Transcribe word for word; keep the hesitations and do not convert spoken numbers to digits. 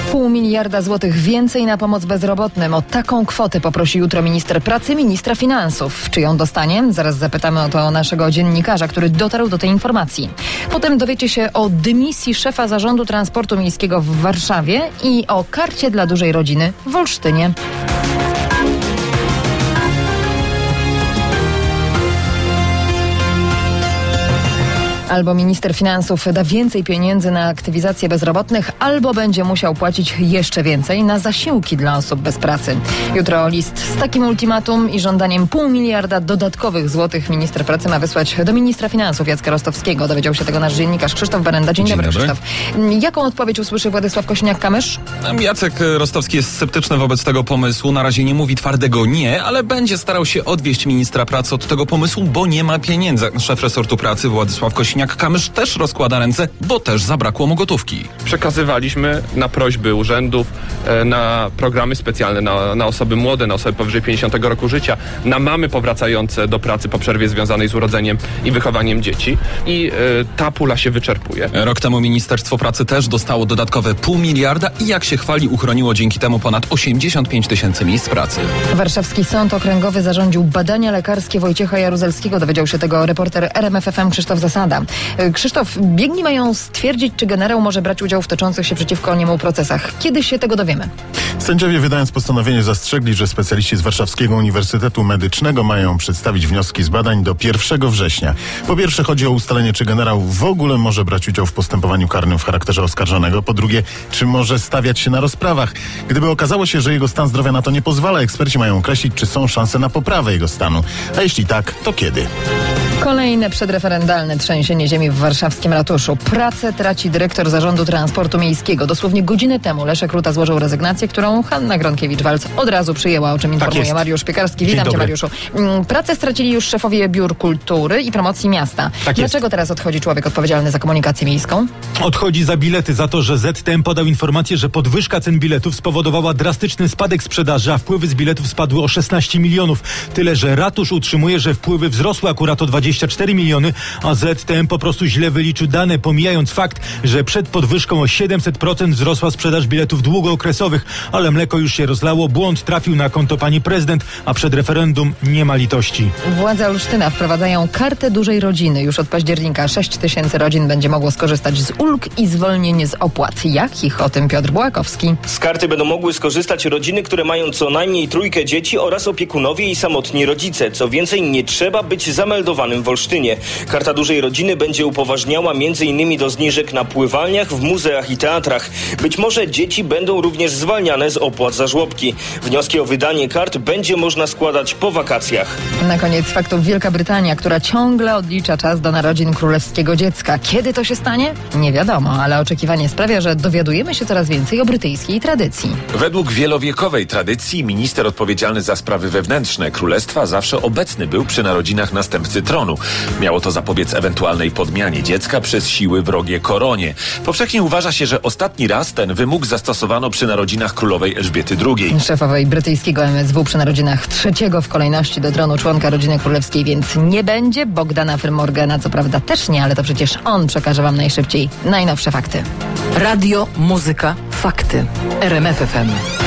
Pół miliarda złotych więcej na pomoc bezrobotnym. O taką kwotę poprosi jutro minister pracy, ministra finansów. Czy ją dostanie? Zaraz zapytamy o to naszego dziennikarza, który dotarł do tej informacji. Potem dowiecie się o dymisji szefa zarządu transportu miejskiego w Warszawie i o karcie dla dużej rodziny w Olsztynie. Albo minister finansów da więcej pieniędzy na aktywizację bezrobotnych, albo będzie musiał płacić jeszcze więcej na zasiłki dla osób bez pracy. Jutro list z takim ultimatum i żądaniem pół miliarda dodatkowych złotych minister pracy ma wysłać do ministra finansów Jacka Rostowskiego. Dowiedział się tego nasz dziennikarz Krzysztof Berenda. Dzień, Dzień dobry, dobry, Krzysztof. Jaką odpowiedź usłyszy Władysław Kosiniak-Kamysz? Jacek Rostowski jest sceptyczny wobec tego pomysłu. Na razie nie mówi twardego nie, ale będzie starał się odwieść ministra pracy od tego pomysłu, bo nie ma pieniędzy. Szef resortu pracy Władysław Kosiniak Kamysz też rozkłada ręce, bo też zabrakło mu gotówki. Przekazywaliśmy na prośby urzędów, na programy specjalne, na, na osoby młode, na osoby powyżej pięćdziesiątego roku życia, na mamy powracające do pracy po przerwie związanej z urodzeniem i wychowaniem dzieci. I y, ta pula się wyczerpuje. Rok temu Ministerstwo Pracy też dostało dodatkowe pół miliarda i jak się chwali, uchroniło dzięki temu ponad osiemdziesiąt pięć tysięcy miejsc pracy. Warszawski Sąd Okręgowy zarządził badania lekarskie Wojciecha Jaruzelskiego. Dowiedział się tego reporter R M F F M Krzysztof Zasada. Krzysztof, biegli mają stwierdzić, czy generał może brać udział w toczących się przeciwko niemu procesach. Kiedy się tego dowiemy? Sędziowie, wydając postanowienie, zastrzegli, że specjaliści z Warszawskiego Uniwersytetu Medycznego mają przedstawić wnioski z badań do pierwszego września. Po pierwsze chodzi o ustalenie, czy generał w ogóle może brać udział w postępowaniu karnym w charakterze oskarżonego. Po drugie, czy może stawiać się na rozprawach. Gdyby okazało się, że jego stan zdrowia na to nie pozwala, eksperci mają określić, czy są szanse na poprawę jego stanu. A jeśli tak, to kiedy? Kolejne przedreferendalne trzęsienie ziemi w warszawskim ratuszu. Pracę traci dyrektor zarządu transportu miejskiego. Dosłownie godzinę temu Leszek Ruta złożył rezygnację, którą Hanna Gronkiewicz-Waltz od razu przyjęła, o czym informuje tak Mariusz Piekarski. Witam Cię, Mariuszu. Pracę stracili już szefowie biur kultury i promocji miasta. Tak Dlaczego jest. Teraz odchodzi człowiek odpowiedzialny za komunikację miejską? Odchodzi za bilety, za to, że Z T M podał informację, że podwyżka cen biletów spowodowała drastyczny spadek sprzedaży, a wpływy z biletów spadły o szesnaście milionów. Tyle, że ratusz utrzymuje, że wpływy wzrosły akurat o dwadzieścia cztery miliony, a Z T M po prostu źle wyliczył dane, pomijając fakt, że przed podwyżką o siedemset procent wzrosła sprzedaż biletów długookresowych, ale mleko już się rozlało, błąd trafił na konto pani prezydent, a przed referendum nie ma litości. Władze Olsztyna wprowadzają kartę dużej rodziny. Już od października sześć tysięcy rodzin będzie mogło skorzystać z ulg i zwolnień z opłat. Jakich? O tym Piotr Bułakowski. Z karty będą mogły skorzystać rodziny, które mają co najmniej trójkę dzieci oraz opiekunowie i samotni rodzice. Co więcej, nie trzeba być zameldowanym w Olsztynie. Karta dużej rodziny będzie upoważniała między innymi do zniżek na pływalniach, w muzeach i teatrach. Być może dzieci będą również zwalniane z opłat za żłobki. Wnioski o wydanie kart będzie można składać po wakacjach. Na koniec faktów Wielka Brytania, która ciągle odlicza czas do narodzin królewskiego dziecka. Kiedy to się stanie? Nie wiadomo, ale oczekiwanie sprawia, że dowiadujemy się coraz więcej o brytyjskiej tradycji. Według wielowiekowej tradycji minister odpowiedzialny za sprawy wewnętrzne królestwa zawsze obecny był przy narodzinach następcy tronu. Miało to zapobiec ewentualnej podmianie dziecka przez siły wrogie koronie. Powszechnie uważa się, że ostatni raz ten wymóg zastosowano przy narodzinach królowej Elżbiety drugiej. Szefowej brytyjskiego M S W przy narodzinach trzeciego w kolejności do tronu członka rodziny królewskiej więc nie będzie. Bogdana Frymorgana co prawda też nie, ale to przecież on przekaże wam najszybciej najnowsze fakty. Radio, muzyka, fakty. R M F F M.